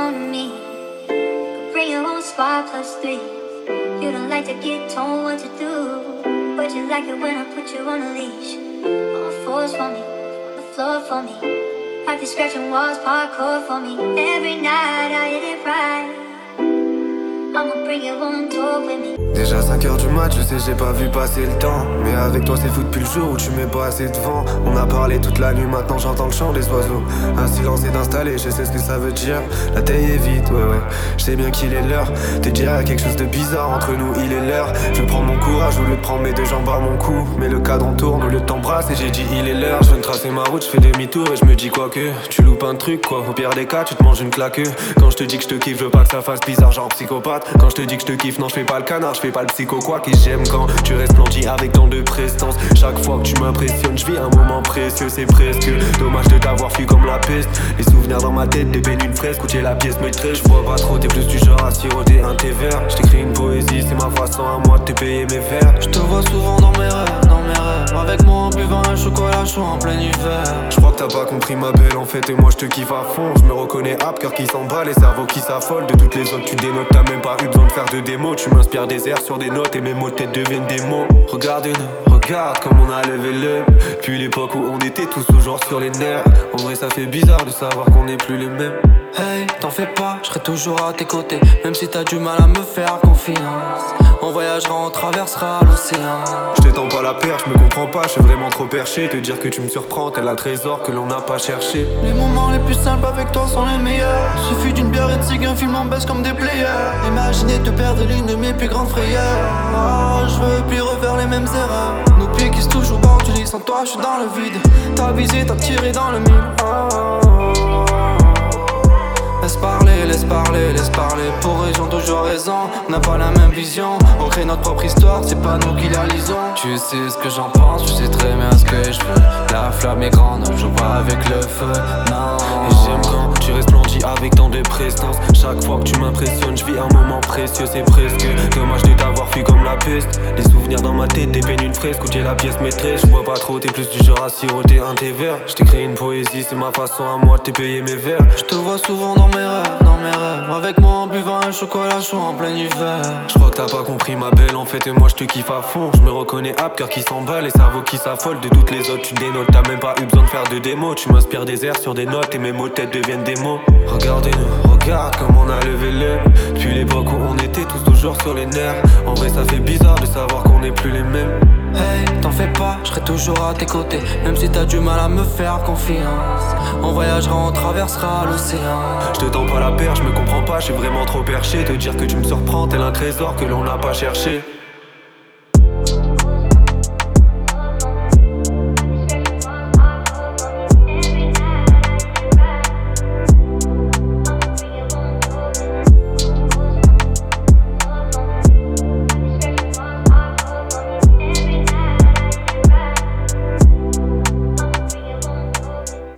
on me. Bring your own spot +3. You don't like to get told what to do, but you like it when I put you on a leash. All fours for me, the floor for me. Practice scratching walls, parkour for me. Every night I hit it right. I'ma bring you on tour with me. Déjà 5h du mat, je sais j'ai pas vu passer le temps. Mais avec toi c'est fou depuis le jour où tu mets pas assez de vent. On a parlé toute la nuit, maintenant j'entends le chant des oiseaux. Un silence est installé, je sais ce que ça veut dire. La taille est vite, ouais, je sais bien qu'il est l'heure. T'es déjà quelque chose de bizarre entre nous, il est l'heure. Je prends mon courage au lieu de prendre mes deux jambes à mon cou. Mais le cadre tourne au lieu de t'embrasser et j'ai dit il est l'heure. Je viens de tracer ma route, je fais demi-tour et je me dis quoi que tu loupes un truc quoi. Au pire des cas, tu te manges une claque. Quand je te dis que je te kiffe, je veux pas que ça fasse bizarre genre psychopathe. Quand je te dis que je te kiffe, non je fais pas le canard, je fais pas le psycho quoi que j'aime quand tu resplendis avec tant de prestance. Chaque fois que tu m'impressionnes, je vis un moment précieux, c'est presque dommage de t'avoir fui comme la peste. Les souvenirs dans ma tête dépeignent une fresque où tu es la pièce maîtresse. Je vois pas trop, t'es plus du genre à siroter un thé vert. Je t'écris une poésie, c'est ma façon à moi de te payer mes vers. Je te vois souvent dans mes rêves, avec moi en buvant un chocolat chaud en plein hiver. Je crois que t'as pas compris ma belle en fait et moi je te kiffe à fond. Je me reconnais hop, cœur qui s'emballe, les cerveaux qui s'affolent. De toutes les autres tu dénotes, t'as même pas eu besoin de faire de démo. Tu m'inspires des airs sur des notes et mes mots de tête deviennent des mots. Regarde-nous, regarde comme on a levé le. Puis l'époque où on était tous toujours sur les nerfs. En vrai ça fait bizarre de savoir qu'on n'est plus les mêmes. Hey, t'en fais pas, je serai toujours à tes côtés. Même si t'as du mal à me faire confiance. On voyagera, on traversera l'océan. Je t'étends pas la perche, je me comprends pas, je suis vraiment trop perché. Te dire que tu me surprends, tel un trésor que l'on n'a pas cherché. Les moments les plus simples avec toi sont les meilleurs. Suffit d'une bière et de cig, un film en baisse comme des players. Imaginez te perdre l'une de mes plus grandes frayeurs. Oh, je veux plus refaire les mêmes erreurs. Nos pieds qui se touchent au bord du lit, sans toi je suis dans le vide. T'as visé, t'as tiré dans le mille. Laisse parler, pour raison toujours raison. On n'a pas la même vision, on crée notre propre histoire, c'est pas nous qui la lisons. Tu sais ce que j'en pense, tu sais très bien ce que je veux. La flamme est grande, je vois avec le feu, non. Et j'aime quand tu resplendis avec tant de prestance. Chaque fois que tu m'impressionnes, je vis un moment précieux, c'est presque dommage de t'avoir fui comme la peste. Les souvenirs dans ma tête dépeignent une fresque où tu es la pièce maîtresse. Je vois pas trop, t'es plus du genre à siroter un thé vert. Je t'écris une poésie, c'est ma façon à moi de te payer mes vers. Je te vois souvent dans mes rêves, avec moi en buvant un chocolat chaud en plein hiver. Je crois que t'as pas compris ma belle en fait et moi je te kiffe à fond. Je me reconnais hop, cœur qui s'emballe, les cerveaux qui s'affolent. De toutes les autres tu dénotes, t'as même pas eu besoin de faire de démo. Tu m'inspires des airs sur des notes et mes mots de tête deviennent des mots. Regardez-nous, regarde comme on a levé le. Depuis l'époque où on était tous toujours sur les nerfs. En vrai ça fait bizarre de savoir qu'on n'est plus les mêmes. Hey, t'en fais pas, je serai toujours à tes côtés. Même si t'as du mal à me faire confiance. On voyagera, on traversera l'océan. Je te tends pas la perche, je me comprends pas, je suis vraiment trop perché. Te dire que tu me surprends, tel un trésor que l'on n'a pas cherché.